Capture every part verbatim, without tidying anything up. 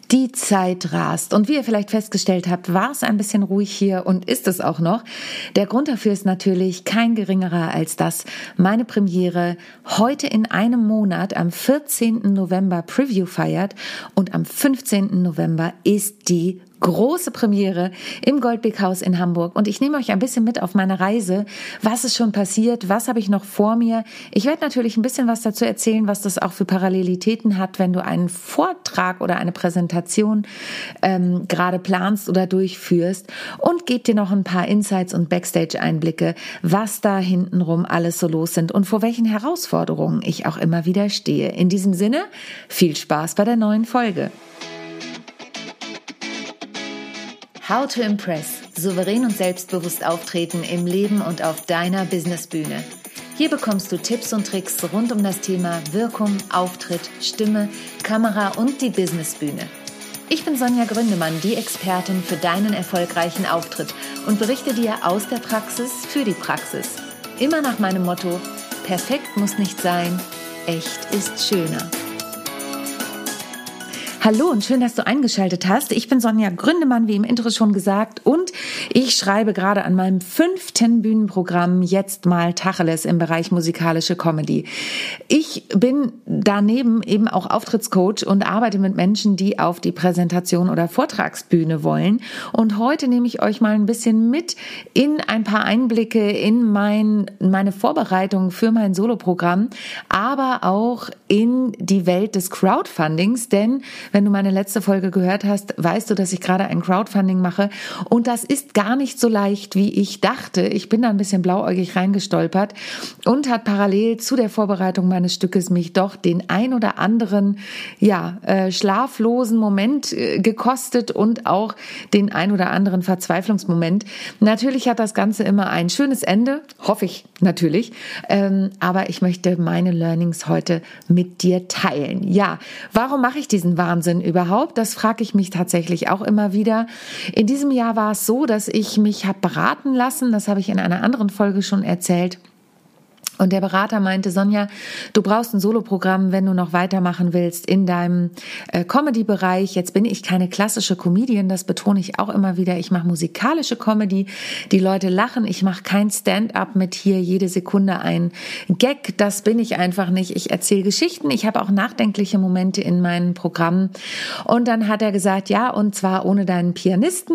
Die Zeit rast und wie ihr vielleicht festgestellt habt, war es ein bisschen ruhig hier und ist es auch noch. Der Grund dafür ist natürlich kein geringerer als dass meine Premiere heute in einem Monat am vierzehnten November Preview feiert und am fünfzehnten November ist die große Premiere im Goldbeck-Haus in Hamburg und ich nehme euch ein bisschen mit auf meine Reise. Was ist schon passiert? Was habe ich noch vor mir? Ich werde natürlich ein bisschen was dazu erzählen, was das auch für Parallelitäten hat, wenn du einen Vortrag oder eine Präsentation ähm, gerade planst oder durchführst und gebe dir noch ein paar Insights und Backstage-Einblicke, was da hintenrum alles so los sind und vor welchen Herausforderungen ich auch immer wieder stehe. In diesem Sinne, viel Spaß bei der neuen Folge. How to Impress. Souverän und selbstbewusst auftreten im Leben und auf deiner Businessbühne. Hier bekommst du Tipps und Tricks rund um das Thema Wirkung, Auftritt, Stimme, Kamera und die Businessbühne. Ich bin Sonja Gründemann, die Expertin für deinen erfolgreichen Auftritt und berichte dir aus der Praxis für die Praxis. Immer nach meinem Motto: Perfekt muss nicht sein, echt ist schöner. Hallo und schön, dass du eingeschaltet hast. Ich bin Sonja Gründemann, wie im Intro schon gesagt, und ich schreibe gerade an meinem fünften Bühnenprogramm Jetzt mal Tacheles im Bereich musikalische Comedy. Ich bin daneben eben auch Auftrittscoach und arbeite mit Menschen, die auf die Präsentation oder Vortragsbühne wollen. Und heute nehme ich euch mal ein bisschen mit in ein paar Einblicke in mein, meine Vorbereitung für mein Soloprogramm, aber auch in die Welt des Crowdfundings, denn wenn du meine letzte Folge gehört hast, weißt du, dass ich gerade ein Crowdfunding mache und das ist gar nicht so leicht, wie ich dachte. Ich bin da ein bisschen blauäugig reingestolpert und hat parallel zu der Vorbereitung meines Stückes mich doch den ein oder anderen ja äh, schlaflosen Moment äh, gekostet und auch den ein oder anderen Verzweiflungsmoment. Natürlich hat das Ganze immer ein schönes Ende, hoffe ich natürlich, ähm, aber ich möchte meine Learnings heute mit dir teilen. Ja, warum mache ich diesen Wahnsinn überhaupt? Das frage ich mich tatsächlich auch immer wieder. In diesem Jahr war es so, dass ich mich habe beraten lassen. Das habe ich in einer anderen Folge schon erzählt. Und der Berater meinte: Sonja, du brauchst ein Soloprogramm, wenn du noch weitermachen willst in deinem äh, Comedy-Bereich. Jetzt bin ich keine klassische Comedian, das betone ich auch immer wieder. Ich mache musikalische Comedy. Die Leute lachen. Ich mache kein Stand-up mit hier jede Sekunde ein Gag. Das bin ich einfach nicht. Ich erzähle Geschichten. Ich habe auch nachdenkliche Momente in meinen Programmen. Und dann hat er gesagt, ja, und zwar ohne deinen Pianisten.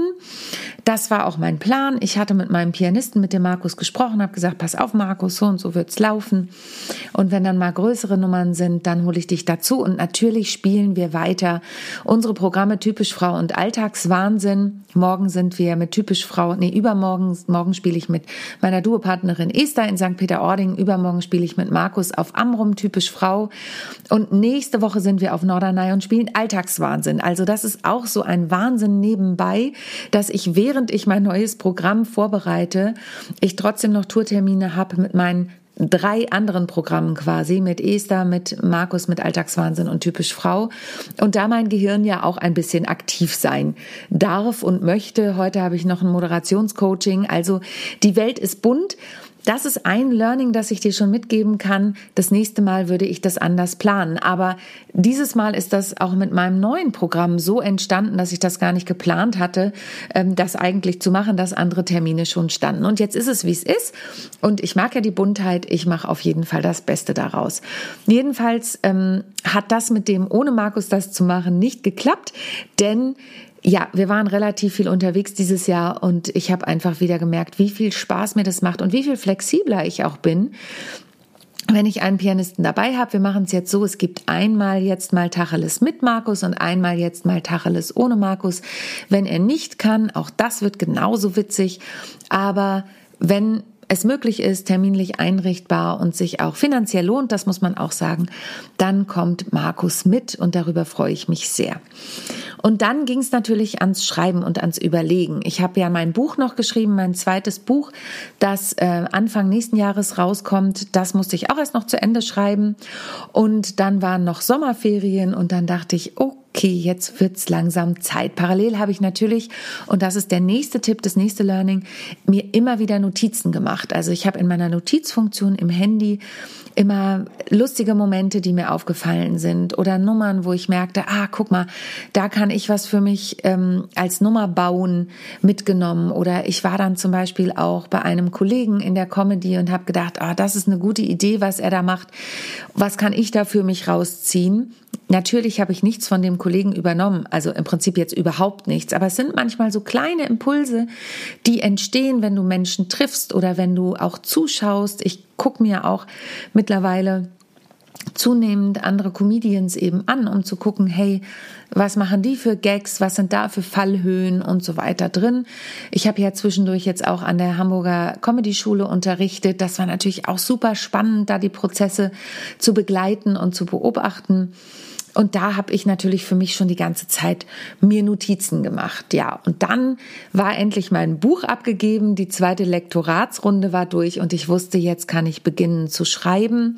Das war auch mein Plan. Ich hatte mit meinem Pianisten, mit dem Markus, gesprochen, habe gesagt, pass auf, Markus, so und so wird's laufen. Und wenn dann mal größere Nummern sind, dann hole ich dich dazu. Und natürlich spielen wir weiter unsere Programme Typisch Frau und Alltagswahnsinn. Morgen sind wir mit Typisch Frau, nee, übermorgen, morgen spiele ich mit meiner Duopartnerin Esther in Sankt Peter-Ording. Übermorgen spiele ich mit Markus auf Amrum Typisch Frau. Und nächste Woche sind wir auf Norderney und spielen Alltagswahnsinn. Also das ist auch so ein Wahnsinn nebenbei, dass ich, während ich mein neues Programm vorbereite, ich trotzdem noch Tourtermine habe mit meinen drei anderen Programmen quasi, mit Esther, mit Markus, mit Alltagswahnsinn und Typisch Frau. Und da mein Gehirn ja auch ein bisschen aktiv sein darf und möchte, heute habe ich noch ein Moderationscoaching, also die Welt ist bunt. Das ist ein Learning, das ich dir schon mitgeben kann. Das nächste Mal würde ich das anders planen. Aber dieses Mal ist das auch mit meinem neuen Programm so entstanden, dass ich das gar nicht geplant hatte, das eigentlich zu machen, dass andere Termine schon standen. Und jetzt ist es, wie es ist. Und ich mag ja die Buntheit. Ich mache auf jeden Fall das Beste daraus. Jedenfalls ähm, hat das mit dem, ohne Markus das zu machen, nicht geklappt. Denn ja, wir waren relativ viel unterwegs dieses Jahr und ich habe einfach wieder gemerkt, wie viel Spaß mir das macht und wie viel flexibler ich auch bin, wenn ich einen Pianisten dabei habe. Wir machen es jetzt so, es gibt einmal jetzt mal Tacheles mit Markus und einmal jetzt mal Tacheles ohne Markus. Wenn er nicht kann, auch das wird genauso witzig, aber wenn es möglich ist, terminlich einrichtbar und sich auch finanziell lohnt, das muss man auch sagen, dann kommt Markus mit und darüber freue ich mich sehr. Und dann ging es natürlich ans Schreiben und ans Überlegen. Ich habe ja mein Buch noch geschrieben, mein zweites Buch, das äh, Anfang nächsten Jahres rauskommt. Das musste ich auch erst noch zu Ende schreiben. Und dann waren noch Sommerferien und dann dachte ich, oh okay, jetzt wird's langsam Zeit. Parallel habe ich natürlich, und das ist der nächste Tipp, das nächste Learning, mir immer wieder Notizen gemacht. Also ich habe in meiner Notizfunktion im Handy immer lustige Momente, die mir aufgefallen sind oder Nummern, wo ich merkte, ah, guck mal, da kann ich was für mich ähm, als Nummer bauen, mitgenommen. Oder ich war dann zum Beispiel auch bei einem Kollegen in der Comedy und habe gedacht, ah, das ist eine gute Idee, was er da macht. Was kann ich da für mich rausziehen? Natürlich habe ich nichts von dem Kollegen übernommen, also im Prinzip jetzt überhaupt nichts, aber es sind manchmal so kleine Impulse, die entstehen, wenn du Menschen triffst oder wenn du auch zuschaust. Ich gucke mir auch mittlerweile zunehmend andere Comedians eben an, um zu gucken, hey, was machen die für Gags, was sind da für Fallhöhen und so weiter drin. Ich habe ja zwischendurch jetzt auch an der Hamburger Comedy-Schule unterrichtet. Das war natürlich auch super spannend, da die Prozesse zu begleiten und zu beobachten. Und da habe ich natürlich für mich schon die ganze Zeit mir Notizen gemacht. Ja, und dann war endlich mein Buch abgegeben, die zweite Lektoratsrunde war durch und ich wusste, jetzt kann ich beginnen zu schreiben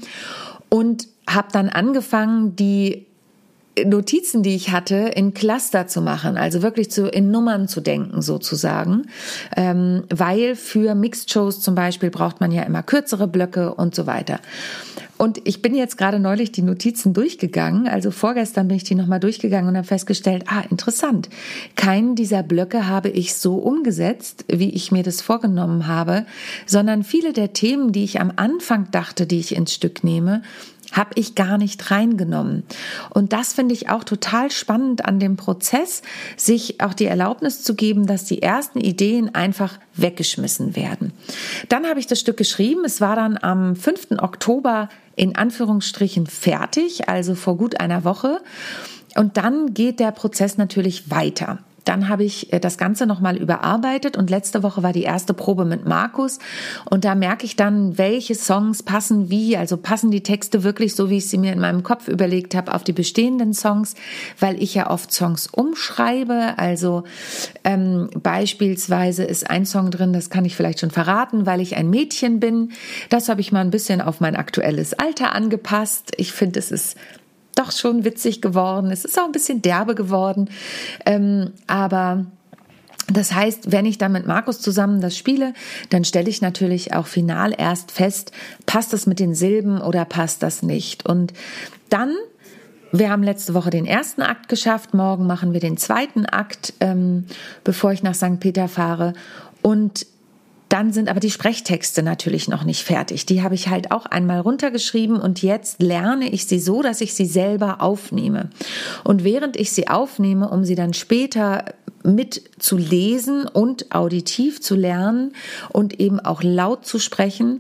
und habe dann angefangen, die Notizen, die ich hatte, in Cluster zu machen, also wirklich zu, in Nummern zu denken sozusagen, ähm, weil für Mixed-Shows zum Beispiel braucht man ja immer kürzere Blöcke und so weiter. Und ich bin jetzt gerade neulich die Notizen durchgegangen, also vorgestern bin ich die nochmal durchgegangen und habe festgestellt, ah, interessant, keinen dieser Blöcke habe ich so umgesetzt, wie ich mir das vorgenommen habe, sondern viele der Themen, die ich am Anfang dachte, die ich ins Stück nehme, habe ich gar nicht reingenommen. Und das finde ich auch total spannend an dem Prozess, sich auch die Erlaubnis zu geben, dass die ersten Ideen einfach weggeschmissen werden. Dann habe ich das Stück geschrieben. Es war dann am fünften Oktober in Anführungsstrichen fertig, also vor gut einer Woche. Und dann geht der Prozess natürlich weiter. Dann habe ich das Ganze nochmal überarbeitet und letzte Woche war die erste Probe mit Markus und da merke ich dann, welche Songs passen wie, also passen die Texte wirklich so, wie ich sie mir in meinem Kopf überlegt habe, auf die bestehenden Songs, weil ich ja oft Songs umschreibe, also ähm, beispielsweise ist ein Song drin, das kann ich vielleicht schon verraten, weil ich ein Mädchen bin, das habe ich mal ein bisschen auf mein aktuelles Alter angepasst. Ich finde, es ist doch schon witzig geworden. Es ist auch ein bisschen derbe geworden. Ähm, aber das heißt, wenn ich dann mit Markus zusammen das spiele, dann stelle ich natürlich auch final erst fest, passt das mit den Silben oder passt das nicht. Und dann, wir haben letzte Woche den ersten Akt geschafft, morgen machen wir den zweiten Akt, ähm, bevor ich nach Sankt Peter fahre. Und dann sind aber die Sprechtexte natürlich noch nicht fertig. Die habe ich halt auch einmal runtergeschrieben und jetzt lerne ich sie so, dass ich sie selber aufnehme. Und während ich sie aufnehme, um sie dann später mit zu lesen und auditiv zu lernen und eben auch laut zu sprechen,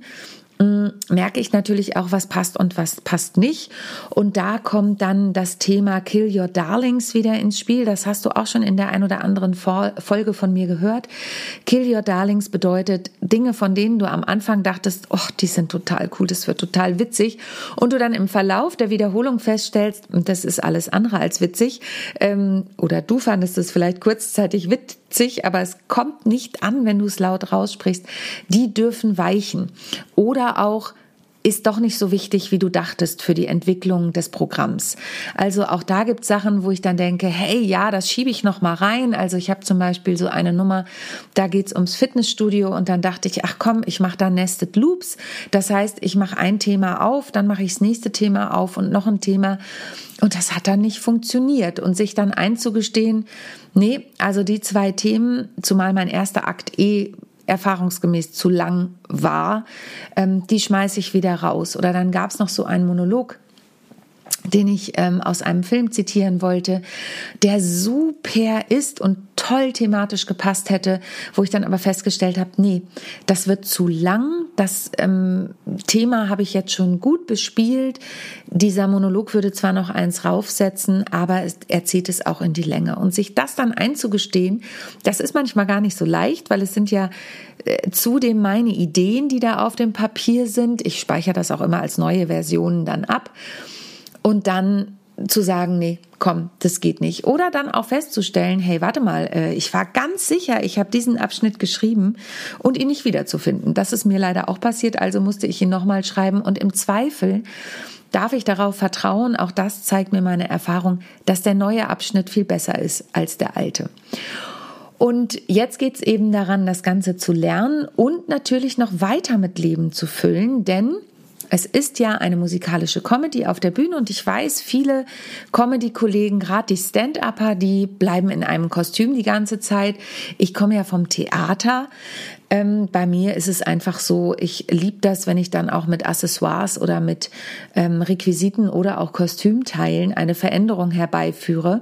merke ich natürlich auch, was passt und was passt nicht. Und da kommt dann das Thema Kill Your Darlings wieder ins Spiel. Das hast du auch schon in der ein oder anderen Folge von mir gehört. Kill Your Darlings bedeutet Dinge, von denen du am Anfang dachtest, oh, die sind total cool, das wird total witzig. Und du dann im Verlauf der Wiederholung feststellst, das ist alles andere als witzig. Ähm, oder du fandest es vielleicht kurzzeitig witzig, aber es kommt nicht an, wenn du es laut raussprichst. Die dürfen weichen. Oder auch ist doch nicht so wichtig, wie du dachtest für die Entwicklung des Programms. Also auch da gibt es Sachen, wo ich dann denke, hey, ja, das schiebe ich noch mal rein. Also ich habe zum Beispiel so eine Nummer, da geht es ums Fitnessstudio und dann dachte ich, ach komm, ich mache da Nested Loops. Das heißt, ich mache ein Thema auf, dann mache ich das nächste Thema auf und noch ein Thema. Und das hat dann nicht funktioniert. Und sich dann einzugestehen, nee, also die zwei Themen, zumal mein erster Akt eh erfahrungsgemäß zu lang war, ähm, die schmeiße ich wieder raus. Oder dann gab es noch so einen Monolog, den ich ähm, aus einem Film zitieren wollte, der super ist und toll thematisch gepasst hätte, wo ich dann aber festgestellt habe, nee, das wird zu lang, das ähm, Thema habe ich jetzt schon gut bespielt, dieser Monolog würde zwar noch eins raufsetzen, aber es, er zieht es auch in die Länge. Und sich das dann einzugestehen, das ist manchmal gar nicht so leicht, weil es sind ja äh, zudem meine Ideen, die da auf dem Papier sind. Ich speichere das auch immer als neue Versionen dann ab. Und dann zu sagen, nee, komm, das geht nicht. Oder dann auch festzustellen, hey, warte mal, ich war ganz sicher, ich habe diesen Abschnitt geschrieben und ihn nicht wiederzufinden. Das ist mir leider auch passiert, also musste ich ihn nochmal schreiben. Und im Zweifel darf ich darauf vertrauen, auch das zeigt mir meine Erfahrung, dass der neue Abschnitt viel besser ist als der alte. Und jetzt geht's eben daran, das Ganze zu lernen und natürlich noch weiter mit Leben zu füllen, denn es ist ja eine musikalische Comedy auf der Bühne und ich weiß, viele Comedy-Kollegen, gerade die Stand-Upper, die bleiben in einem Kostüm die ganze Zeit. Ich komme ja vom Theater. Ähm, bei mir ist es einfach so, ich liebe das, wenn ich dann auch mit Accessoires oder mit ähm, Requisiten oder auch Kostümteilen eine Veränderung herbeiführe.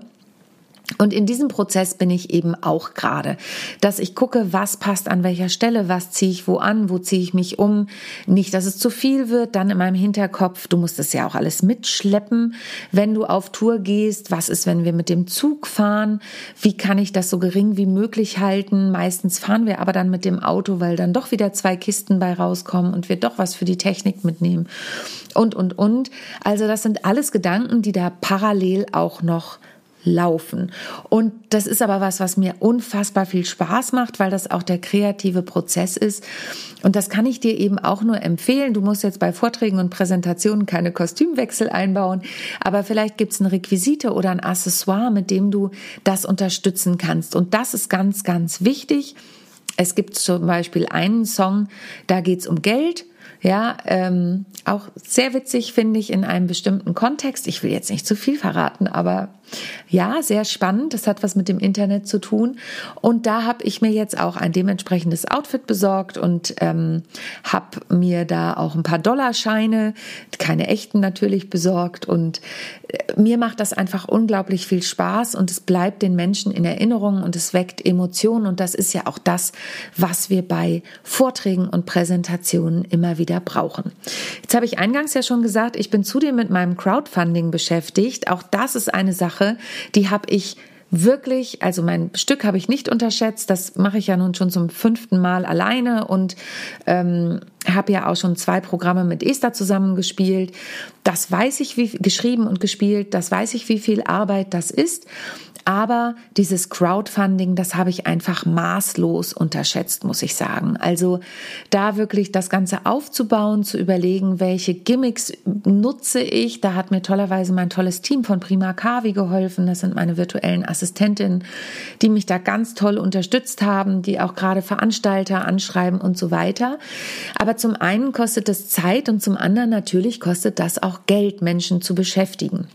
Und in diesem Prozess bin ich eben auch gerade, dass ich gucke, was passt an welcher Stelle, was ziehe ich wo an, wo ziehe ich mich um. Nicht, dass es zu viel wird, dann in meinem Hinterkopf, du musst es ja auch alles mitschleppen, wenn du auf Tour gehst. Was ist, wenn wir mit dem Zug fahren? Wie kann ich das so gering wie möglich halten? Meistens fahren wir aber dann mit dem Auto, weil dann doch wieder zwei Kisten bei rauskommen und wir doch was für die Technik mitnehmen. Und, und, und. Also das sind alles Gedanken, die da parallel auch noch laufen. Und das ist aber was, was mir unfassbar viel Spaß macht, weil das auch der kreative Prozess ist. Und das kann ich dir eben auch nur empfehlen. Du musst jetzt bei Vorträgen und Präsentationen keine Kostümwechsel einbauen, aber vielleicht gibt es eine Requisite oder ein Accessoire, mit dem du das unterstützen kannst. Und das ist ganz, ganz wichtig. Es gibt zum Beispiel einen Song, da geht es um Geld. Ja, ähm, auch sehr witzig, finde ich, in einem bestimmten Kontext. Ich will jetzt nicht zu viel verraten, aber ja, sehr spannend. Das hat was mit dem Internet zu tun. Und da habe ich mir jetzt auch ein dementsprechendes Outfit besorgt und ähm, habe mir da auch ein paar Dollarscheine, keine echten natürlich, besorgt. Und äh, mir macht das einfach unglaublich viel Spaß und es bleibt den Menschen in Erinnerung und es weckt Emotionen. Und das ist ja auch das, was wir bei Vorträgen und Präsentationen immer wieder brauchen. Jetzt habe ich eingangs ja schon gesagt, ich bin zudem mit meinem Crowdfunding beschäftigt. Auch das ist eine Sache, die habe ich wirklich, also mein Stück habe ich nicht unterschätzt, das mache ich ja nun schon zum fünften Mal alleine und ähm, habe ja auch schon zwei Programme mit Esther zusammengespielt. Das weiß ich, wie geschrieben und gespielt, das weiß ich, wie viel Arbeit das ist. Aber dieses Crowdfunding, das habe ich einfach maßlos unterschätzt, muss ich sagen. Also da wirklich das Ganze aufzubauen, zu überlegen, welche Gimmicks nutze ich. Da hat mir tollerweise mein tolles Team von Prima Kavi geholfen. Das sind meine virtuellen Assistentinnen, die mich da ganz toll unterstützt haben, die auch gerade Veranstalter anschreiben und so weiter. Aber zum einen kostet das Zeit und zum anderen natürlich kostet das auch Geld, Menschen zu beschäftigen.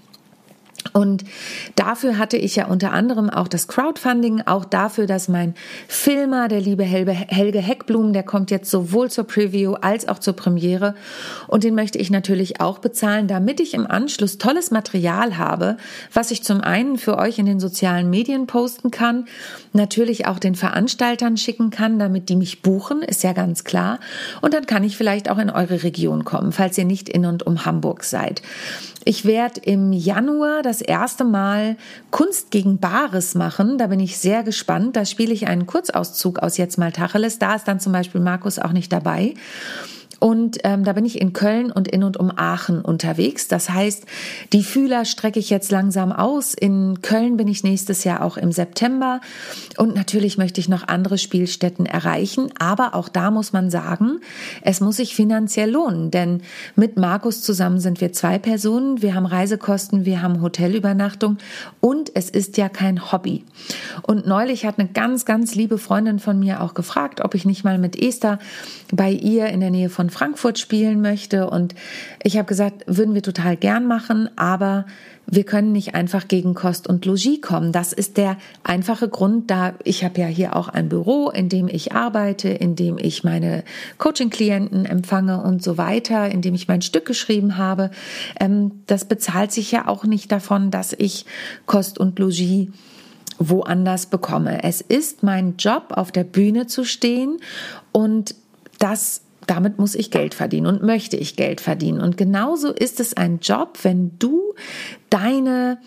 Und dafür hatte ich ja unter anderem auch das Crowdfunding, auch dafür, dass mein Filmer, der liebe Helge Heckblum, der kommt jetzt sowohl zur Preview als auch zur Premiere und den möchte ich natürlich auch bezahlen, damit ich im Anschluss tolles Material habe, was ich zum einen für euch in den sozialen Medien posten kann, natürlich auch den Veranstaltern schicken kann, damit die mich buchen, ist ja ganz klar. Und dann kann ich vielleicht auch in eure Region kommen, falls ihr nicht in und um Hamburg seid. Ich werde im Januar das erste Mal Kunst gegen Bares machen. Da bin ich sehr gespannt. Da spiele ich einen Kurzauszug aus Jetzt mal Tacheles. Da ist dann zum Beispiel Markus auch nicht dabei. Und ähm, da bin ich in Köln und in und um Aachen unterwegs. Das heißt, die Fühler strecke ich jetzt langsam aus. In Köln bin ich nächstes Jahr auch im September. Und natürlich möchte ich noch andere Spielstätten erreichen. Aber auch da muss man sagen, es muss sich finanziell lohnen. Denn mit Markus zusammen sind wir zwei Personen. Wir haben Reisekosten, wir haben Hotelübernachtung. Und es ist ja kein Hobby. Und neulich hat eine ganz, ganz liebe Freundin von mir auch gefragt, ob ich nicht mal mit Esther bei ihr in der Nähe von Frankfurt spielen möchte und ich habe gesagt, würden wir total gern machen, aber wir können nicht einfach gegen Kost und Logis kommen. Das ist der einfache Grund, da ich habe ja hier auch ein Büro, in dem ich arbeite, in dem ich meine Coaching-Klienten empfange und so weiter, in dem ich mein Stück geschrieben habe. Das bezahlt sich ja auch nicht davon, dass ich Kost und Logis woanders bekomme. Es ist mein Job, auf der Bühne zu stehen und das Damit muss ich Geld verdienen und möchte ich Geld verdienen. Und genauso ist es ein Job, wenn du deine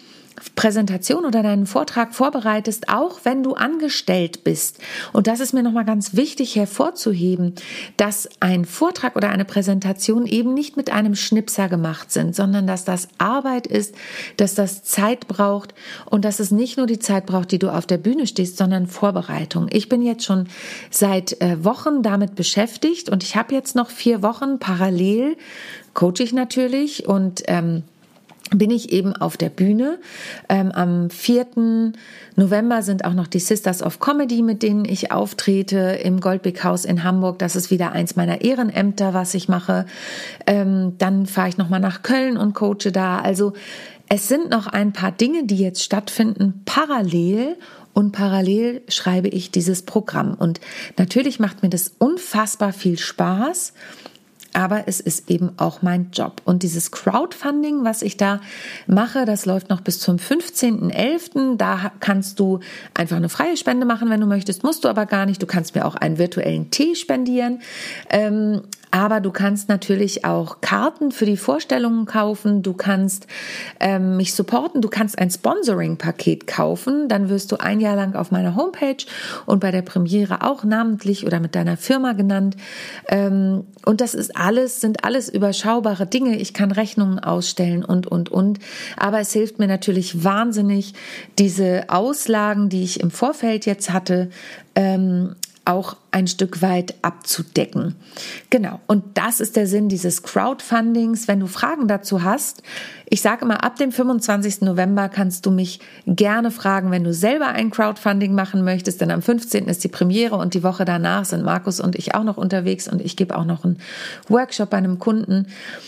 Präsentation oder deinen Vortrag vorbereitest, auch wenn du angestellt bist. Und das ist mir nochmal ganz wichtig hervorzuheben, dass ein Vortrag oder eine Präsentation eben nicht mit einem Schnipser gemacht sind, sondern dass das Arbeit ist, dass das Zeit braucht und dass es nicht nur die Zeit braucht, die du auf der Bühne stehst, sondern Vorbereitung. Ich bin jetzt schon seit äh, Wochen damit beschäftigt und ich habe jetzt noch vier Wochen parallel, coache ich natürlich und ähm, bin ich eben auf der Bühne. Ähm, am vierten November sind auch noch die Sisters of Comedy, mit denen ich auftrete im Goldbeck-Haus in Hamburg. Das ist wieder eins meiner Ehrenämter, was ich mache. Ähm, dann fahre ich nochmal nach Köln und coache da. Also es sind noch ein paar Dinge, die jetzt stattfinden, parallel. Und parallel schreibe ich dieses Programm. Und natürlich macht mir das unfassbar viel Spaß. Aber es ist eben auch mein Job. Und dieses Crowdfunding, was ich da mache, das läuft noch bis zum fünfzehnten elften Da kannst du einfach eine freie Spende machen, wenn du möchtest. Musst du aber gar nicht. Du kannst mir auch einen virtuellen Tee spendieren. Ähm, aber du kannst natürlich auch Karten für die Vorstellungen kaufen. Du kannst ähm, mich supporten. Du kannst ein Sponsoring-Paket kaufen. Dann wirst du ein Jahr lang auf meiner Homepage und bei der Premiere auch namentlich oder mit deiner Firma genannt. Ähm, und das ist alles, sind alles überschaubare Dinge. Ich kann Rechnungen ausstellen und, und, und. Aber es hilft mir natürlich wahnsinnig, diese Auslagen, die ich im Vorfeld jetzt hatte, ähm, auch ein Stück weit abzudecken. Genau. Und das ist der Sinn dieses Crowdfundings. Wenn du Fragen dazu hast, ich sage immer, ab dem fünfundzwanzigsten November kannst du mich gerne fragen, wenn du selber ein Crowdfunding machen möchtest, denn am fünfzehnten ist die Premiere und die Woche danach sind Markus und ich auch noch unterwegs und ich gebe auch noch einen Workshop bei einem Kunden.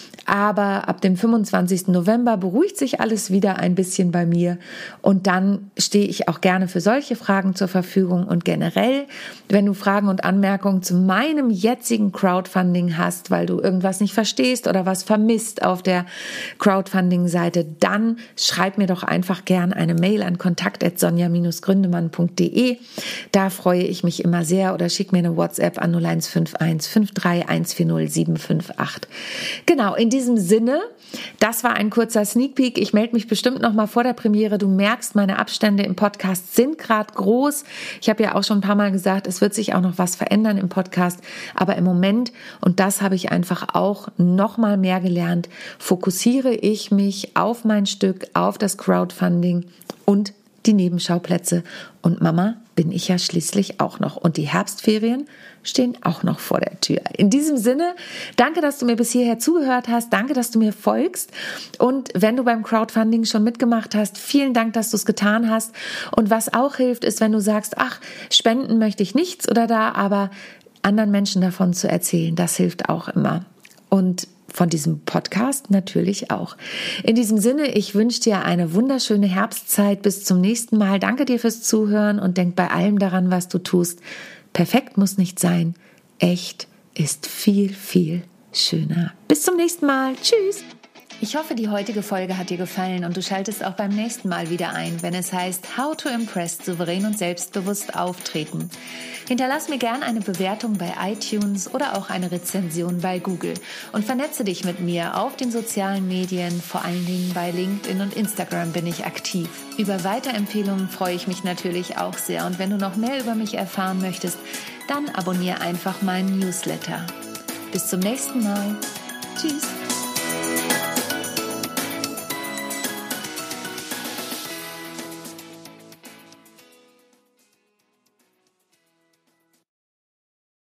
Aber ab dem fünfundzwanzigsten November beruhigt sich alles wieder ein bisschen bei mir und dann stehe ich auch gerne für solche Fragen zur Verfügung. Und generell, wenn du Fragen und Anmerkungen zu meinem jetzigen Crowdfunding hast, weil du irgendwas nicht verstehst oder was vermisst auf der Crowdfunding-Seite, dann schreib mir doch einfach gern eine Mail an kontakt at sonja Bindestrich gründemann punkt de. Da freue ich mich immer sehr oder schick mir eine WhatsApp an null eins fünf eins fünf drei eins vier null sieben fünf acht. Genau, in diesem Sinne, das war ein kurzer Sneak Peek. Ich melde mich bestimmt noch mal vor der Premiere. Du merkst, meine Abstände im Podcast sind gerade groß. Ich habe ja auch schon ein paar Mal gesagt, es wird sich auch noch was verändern im Podcast. Aber im Moment, und das habe ich einfach auch noch mal mehr gelernt, fokussiere ich mich auf mein Stück, auf das Crowdfunding und die Nebenschauplätze. Und Mama bin ich ja schließlich auch noch. Und die Herbstferien stehen auch noch vor der Tür. In diesem Sinne, danke, dass du mir bis hierher zugehört hast. Danke, dass du mir folgst. Und wenn du beim Crowdfunding schon mitgemacht hast, vielen Dank, dass du es getan hast. Und was auch hilft, ist, wenn du sagst, ach, spenden möchte ich nichts oder da, aber anderen Menschen davon zu erzählen, das hilft auch immer. Und von diesem Podcast natürlich auch. In diesem Sinne, ich wünsche dir eine wunderschöne Herbstzeit. Bis zum nächsten Mal. Danke dir fürs Zuhören und denk bei allem daran, was du tust. Perfekt muss nicht sein. Echt ist viel, viel schöner. Bis zum nächsten Mal. Tschüss. Ich hoffe, die heutige Folge hat dir gefallen und du schaltest auch beim nächsten Mal wieder ein, wenn es heißt How to Impress, souverän und selbstbewusst auftreten. Hinterlass mir gern eine Bewertung bei iTunes oder auch eine Rezension bei Google und vernetze dich mit mir auf den sozialen Medien, vor allen Dingen bei LinkedIn und Instagram bin ich aktiv. Über Weiterempfehlungen freue ich mich natürlich auch sehr und wenn du noch mehr über mich erfahren möchtest, dann abonniere einfach meinen Newsletter. Bis zum nächsten Mal. Tschüss.